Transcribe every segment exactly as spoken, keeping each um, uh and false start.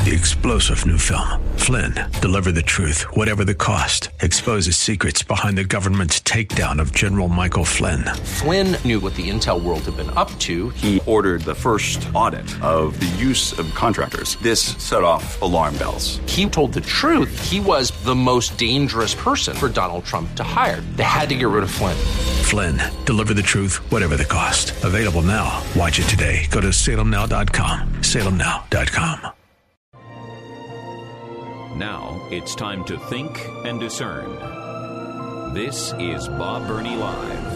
The explosive new film, Flynn, deliver the truth, whatever the cost, exposes secrets behind the government's takedown of General Michael Flynn. Flynn knew what the intel world had been up to. He ordered the first audit of the use of contractors. This set off alarm bells. He told the truth. He was the most dangerous person for Donald Trump to hire. They had to get rid of Flynn. Flynn, deliver the truth, whatever the cost. Available now. Watch it today. Go to salem now dot com. salem now dot com. Now it's time to think and discern. This is Bob Burney Live.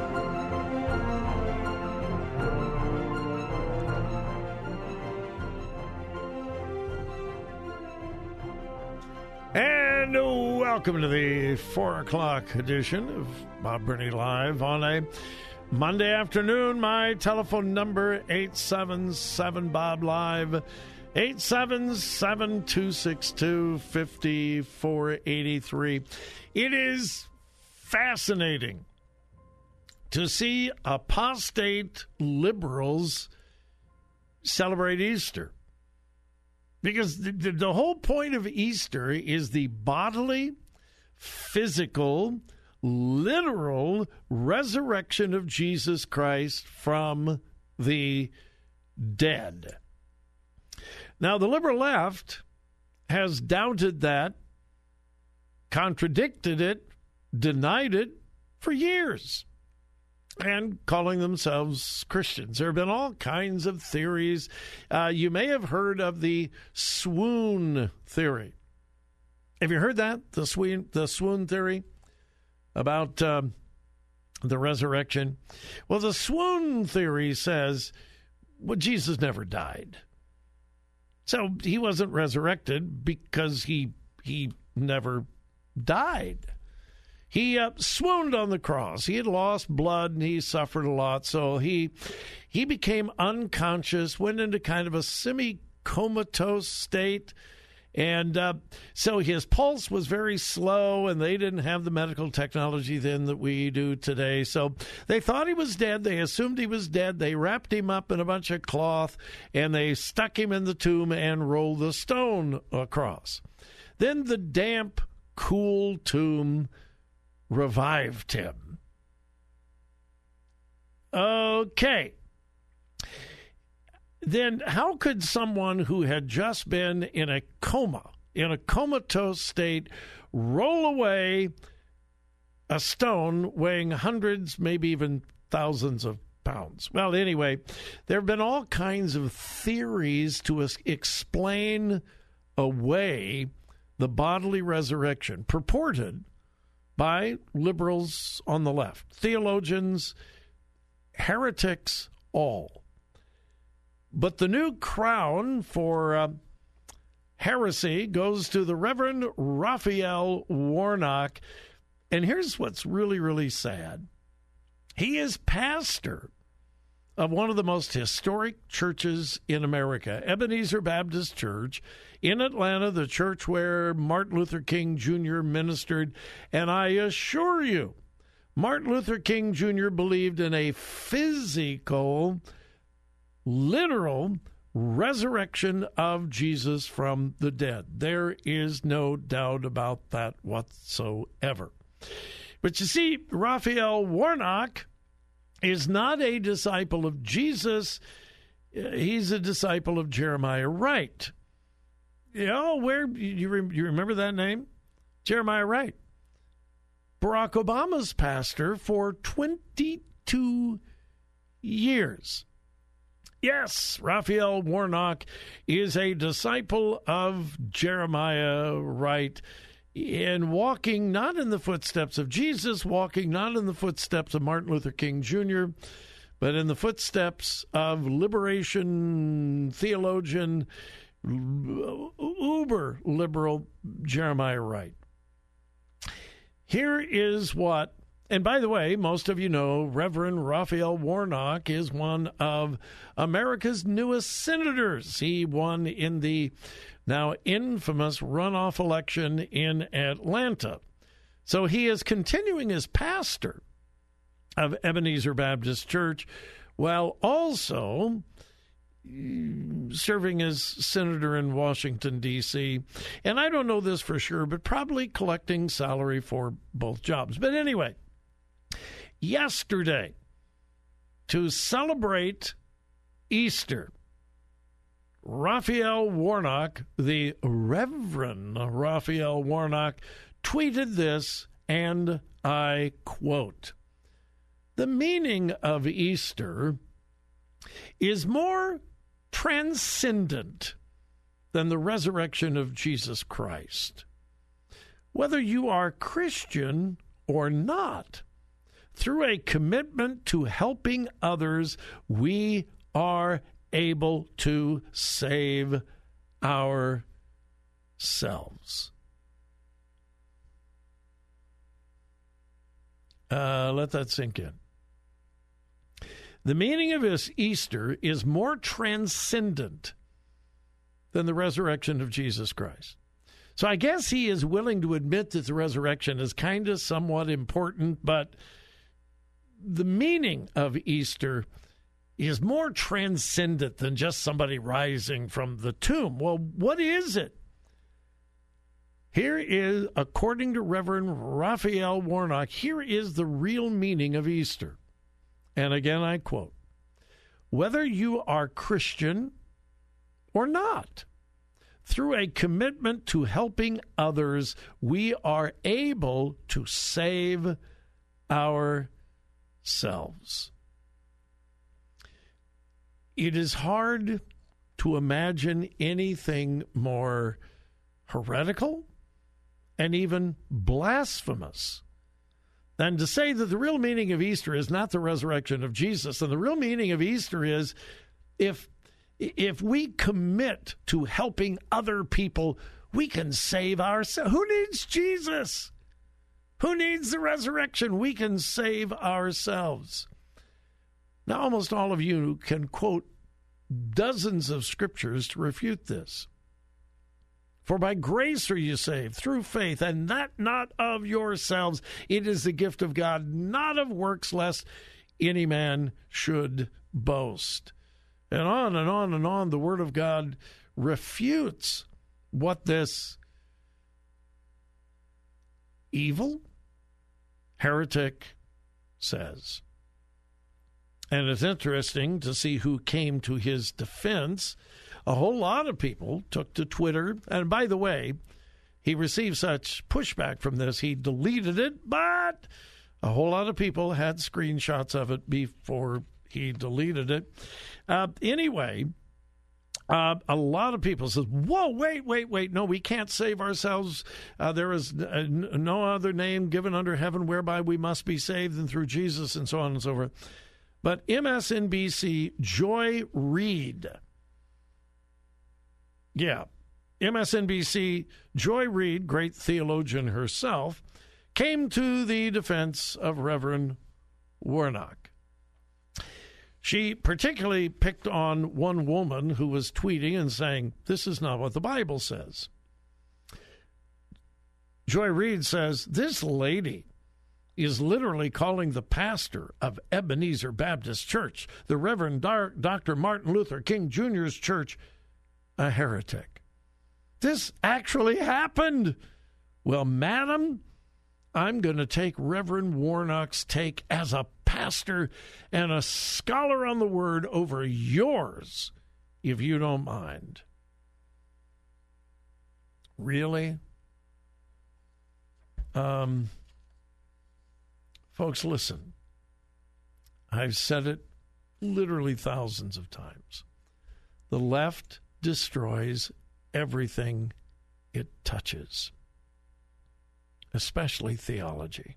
And welcome to the four o'clock edition of Bob Burney Live on a Monday afternoon. My telephone number, eight seven seven, B O B, Live, eight seven seven, two six two, five four eight three. It is fascinating to see apostate liberals celebrate Easter. Because the, the, the whole point of Easter is the bodily, physical, literal resurrection of Jesus Christ from the dead. Now, the liberal left has doubted that, contradicted it, denied it for years, and calling themselves Christians. There have been all kinds of theories. Uh, you may have heard of the swoon theory. Have you heard that? The swoon, the swoon theory about um, the resurrection? Well, the swoon theory says, well, Jesus never died. So he wasn't resurrected because he he never died. He uh, swooned on the cross. He had lost blood and he suffered a lot. So he he became unconscious, went into kind of a semi-comatose state. And uh, so his pulse was very slow, and they didn't have the medical technology then that we do today. So they thought he was dead. They assumed he was dead. They wrapped him up in a bunch of cloth, and they stuck him in the tomb and rolled the stone across. Then the damp, cool tomb revived him. Okay. Then how could someone who had just been in a coma, in a comatose state, roll away a stone weighing hundreds, maybe even thousands of pounds? Well, anyway, there have been all kinds of theories to explain away the bodily resurrection purported by liberals on the left, theologians, heretics, all. But the new crown for uh, heresy goes to the Reverend Raphael Warnock. And here's what's really, really sad. He is pastor of one of the most historic churches in America, Ebenezer Baptist Church in Atlanta, the church where Martin Luther King Junior ministered. And I assure you, Martin Luther King Junior believed in a physical, literal resurrection of Jesus from the dead. There is no doubt about that whatsoever. But you see, Raphael Warnock is not a disciple of Jesus. He's a disciple of Jeremiah Wright. You know, where you, re, you remember that name? Jeremiah Wright. Barack Obama's pastor for twenty-two years. Yes, Raphael Warnock is a disciple of Jeremiah Wright, and walking not in the footsteps of Jesus, walking not in the footsteps of Martin Luther King Junior, but in the footsteps of liberation theologian, uber liberal Jeremiah Wright. Here is what, and by the way, most of you know Reverend Raphael Warnock is one of America's newest senators. He won in the now infamous runoff election in Atlanta. So he is continuing as pastor of Ebenezer Baptist Church, while also serving as senator in Washington, D C, and I don't know this for sure, but probably collecting salary for both jobs. But anyway, yesterday, to celebrate Easter, Raphael Warnock, the Reverend Raphael Warnock, tweeted this, and I quote, "The meaning of Easter is more transcendent than the resurrection of Jesus Christ. Whether you are Christian or not, through a commitment to helping others, we are able to save ourselves." Uh, let that sink in. The meaning of this Easter is more transcendent than the resurrection of Jesus Christ. So I guess he is willing to admit that the resurrection is kind of somewhat important, but the meaning of Easter is more transcendent than just somebody rising from the tomb. Well, what is it? Here is, according to Reverend Raphael Warnock, here is the real meaning of Easter. And again, I quote, "Whether you are Christian or not, through a commitment to helping others, we are able to save ourselves." It is hard to imagine anything more heretical and even blasphemous than to say that the real meaning of Easter is not the resurrection of Jesus. And the real meaning of Easter is if if we commit to helping other people, we can save ourselves. Who needs Jesus? Who needs the resurrection? We can save ourselves. Now, almost all of you can quote dozens of scriptures to refute this. "For by grace are you saved, through faith, and that not of yourselves. It is the gift of God, not of works, lest any man should boast." And on and on and on, the Word of God refutes what this evil heretic says. And it's interesting to see who came to his defense. A whole lot of people took to Twitter. And by the way, he received such pushback from this, he deleted it, but a whole lot of people had screenshots of it before he deleted it. Uh, anyway, uh, a lot of people said, whoa, wait, wait, wait, no, we can't save ourselves. Uh, there is n- no other name given under heaven whereby we must be saved than through Jesus, and so on and so forth. But M S N B C Joy Reid, yeah, M S N B C Joy Reid, great theologian herself, came to the defense of Reverend Warnock. She particularly picked on one woman who was tweeting and saying, "This is not what the Bible says." Joy Reid says, "This lady is literally calling the pastor of Ebenezer Baptist Church, the Reverend Doctor Martin Luther King Junior's church, a heretic. This actually happened." Well, madam, I'm going to take Reverend Warnock's take as a pastor and a scholar on the Word over yours, if you don't mind. Really? Um... Folks, listen. I've said it literally thousands of times. The left destroys everything it touches, especially theology.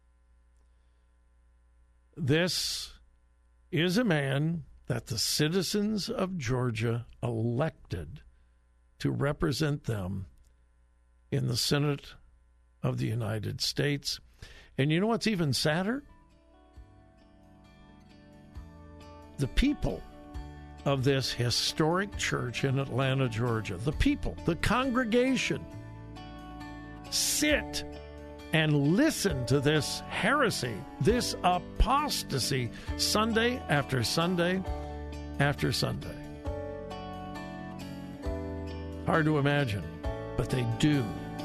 This is a man that the citizens of Georgia elected to represent them in the Senate of the United States. And you know what's even sadder? The people of this historic church in Atlanta, Georgia, the people, the congregation, sit and listen to this heresy, this apostasy, Sunday after Sunday after Sunday. Hard to imagine, but they do.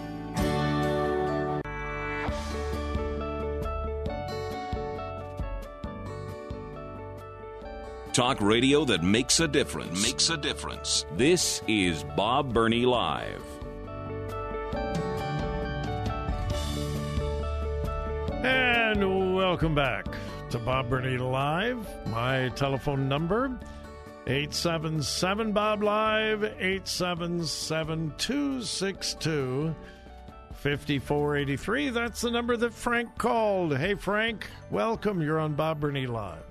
Talk radio that makes a difference. Makes a difference. This is Bob Burney Live. And welcome back to Bob Burney Live. My telephone number, eight seven seven, B O B, Live, eight seven seven, two six two, five four eight three. That's the number that Frank called. Hey, Frank, welcome. You're on Bob Burney Live.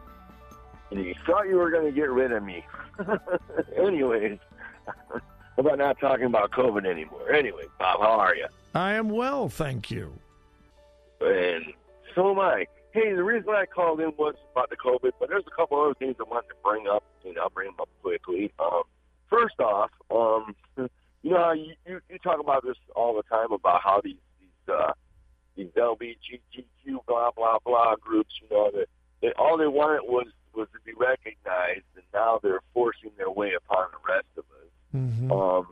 You thought you were going to get rid of me. Anyways, how about not talking about COVID anymore? Anyway, Bob, how are you? I am well, thank you. And so am I. Hey, the reason I called in was about the COVID, but there's a couple other things I wanted to bring up, and I'll bring them up quickly. Um, first off, um, you know how you, you, you talk about this all the time about how these these, uh, these L G B T Q blah blah blah groups, you know, that they, all they wanted was was to be recognized, and now they're forcing their way upon the rest of us. Mm-hmm. Um,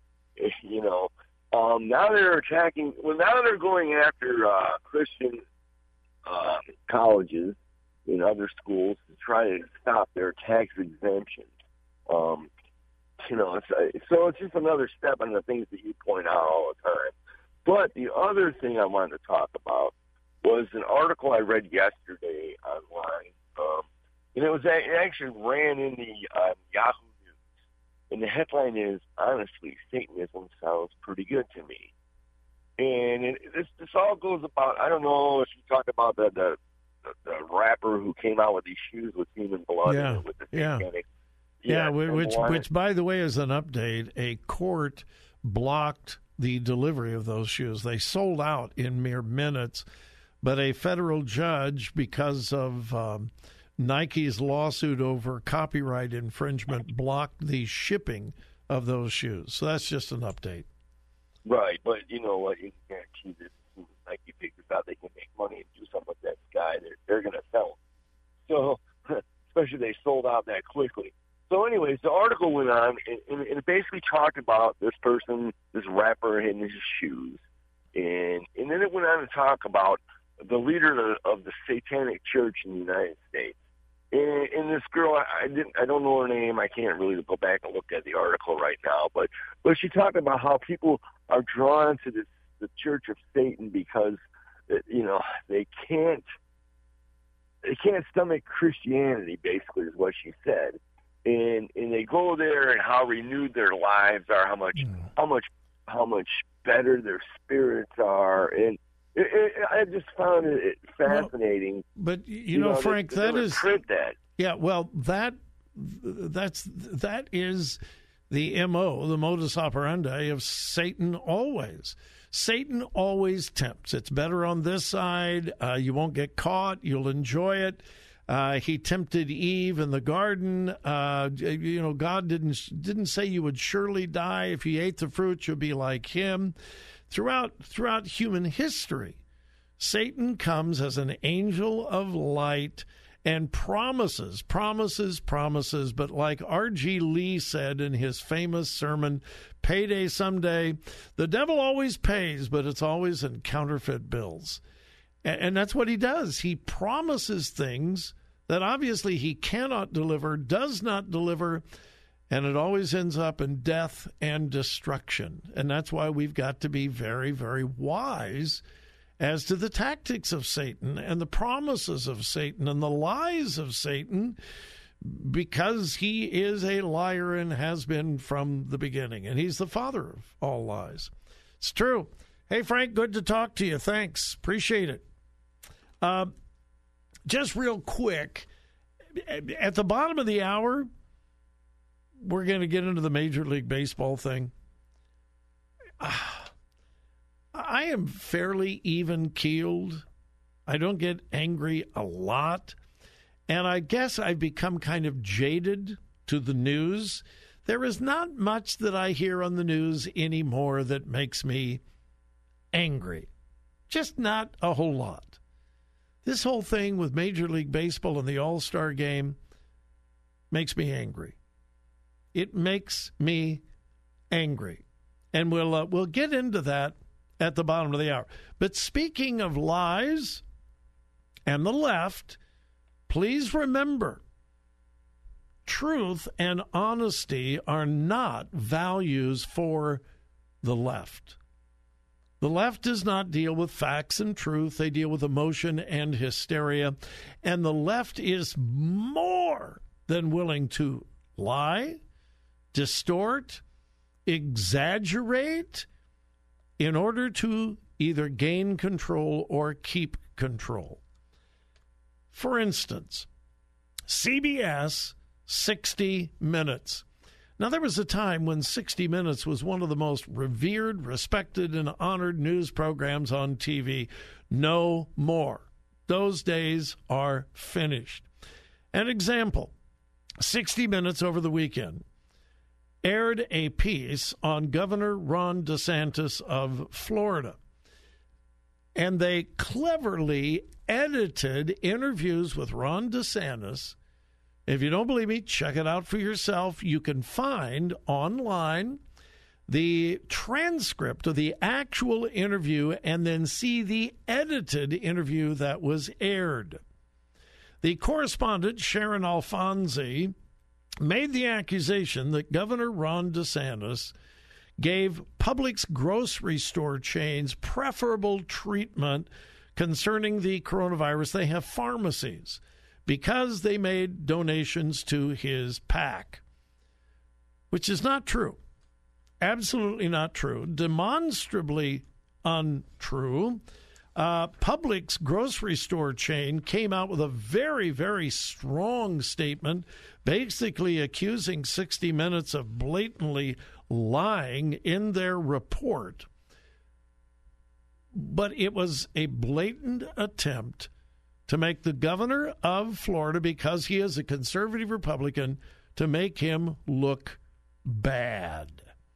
you know, um, now they're attacking. Well, now they're going after uh, Christian uh, colleges and other schools to try to stop their tax exemption. Um, you know, it's, uh, so it's just another step on the things that you point out all the time. But the other thing I wanted to talk about was an article I read yesterday online. Um, And it was it actually ran in the um, Yahoo News, and the headline is, "Honestly, Satanism sounds pretty good to me." And it, this this all goes about, I don't know if you talk about the the, the, the rapper who came out with these shoes with human blood Yeah. in it, with the Yeah. satanic. Yeah, Yeah, which, and which, by the way, is an update. A court blocked the delivery of those shoes. They sold out in mere minutes, but a federal judge, because of um, Nike's lawsuit over copyright infringement, blocked the shipping of those shoes. So that's just an update. Right, but you know what? You can guarantee that as soon as Nike figures out they can make money and do something with that sky, they're, they're going to sell them. So, especially they sold out that quickly. So anyways, the article went on, and, and it basically talked about this person, this rapper in his shoes. And and then it went on to talk about the leader of, of the Satanic Church in the United States. And, and this girl, I, I didn't, I don't know her name. I can't really go back and look at the article right now. But but she talked about how people are drawn to this the Church of Satan because you know they can't they can't stomach Christianity. Basically, is what she said. And and they go there and how renewed their lives are, how much mm. how much how much better their spirits are, and it, it, I just found it fascinating. Well, but you, you know, know, Frank, they, that they is print that. Yeah, well, that that's that is the M O, the modus operandi of Satan. Always, Satan always tempts. It's better on this side. Uh, you won't get caught. You'll enjoy it. Uh, he tempted Eve in the garden. Uh, you know, God didn't didn't say you would surely die if you ate the fruit. You'll be like him. Throughout throughout human history, Satan comes as an angel of light and promises, promises, promises. But like R G Lee said in his famous sermon, "Payday someday," the devil always pays, but it's always in counterfeit bills. And, and that's what he does. He promises things that obviously he cannot deliver, does not deliver, and it always ends up in death and destruction. And that's why we've got to be very, very wise as to the tactics of Satan and the promises of Satan and the lies of Satan, because he is a liar and has been from the beginning, and he's the father of all lies. It's true. Hey, Frank, good to talk to you. Thanks. Appreciate it. Uh, just real quick, at the bottom of the hour, we're going to get into the Major League Baseball thing. I am fairly even-keeled. I don't get angry a lot. And I guess I've become kind of jaded to the news. There is not much that I hear on the news anymore that makes me angry. Just not a whole lot. This whole thing with Major League Baseball and the All-Star Game makes me angry. It makes me angry. And we'll uh, we'll get into that at the bottom of the hour. But speaking of lies and the left, please remember, truth and honesty are not values for the left. The left does not deal with facts and truth. They deal with emotion and hysteria. And the left is more than willing to lie, distort, exaggerate in order to either gain control or keep control. For instance, C B S sixty minutes. Now, there was a time when sixty minutes was one of the most revered, respected, and honored news programs on T V. No more. Those days are finished. An example, sixty minutes over the weekend aired a piece on Governor Ron DeSantis of Florida. And they cleverly edited interviews with Ron DeSantis. If you don't believe me, check it out for yourself. You can find online the transcript of the actual interview and then see the edited interview that was aired. The correspondent, Sharon Alfonsi, made the accusation that Governor Ron DeSantis gave Publix grocery store chains preferable treatment concerning the coronavirus. They have pharmacies because they made donations to his PAC, which is not true. Absolutely not true. Demonstrably untrue. Uh, Publix grocery store chain came out with a very, very strong statement, basically accusing sixty minutes of blatantly lying in their report. But it was a blatant attempt to make the governor of Florida, because he is a conservative Republican, to make him look bad.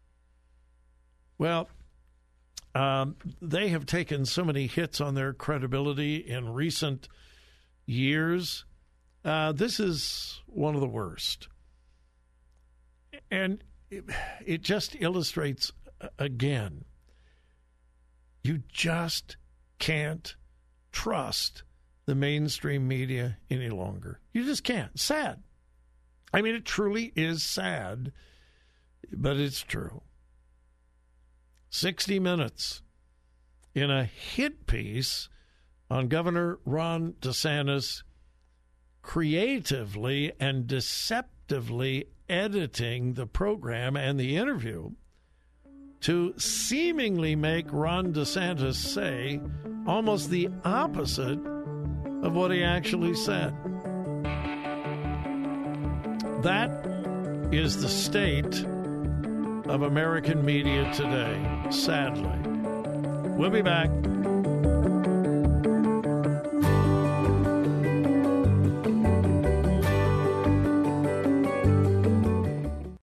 Well, um, they have taken so many hits on their credibility in recent years. Uh, this is one of the worst. And it, it just illustrates, again, you just can't trust the mainstream media any longer. You just can't. Sad. I mean, it truly is sad, but it's true. sixty minutes in a hit piece on Governor Ron DeSantis creatively and deceptively editing the program and the interview to seemingly make Ron DeSantis say almost the opposite of what he actually said. That is the state of American media today, sadly. We'll be back.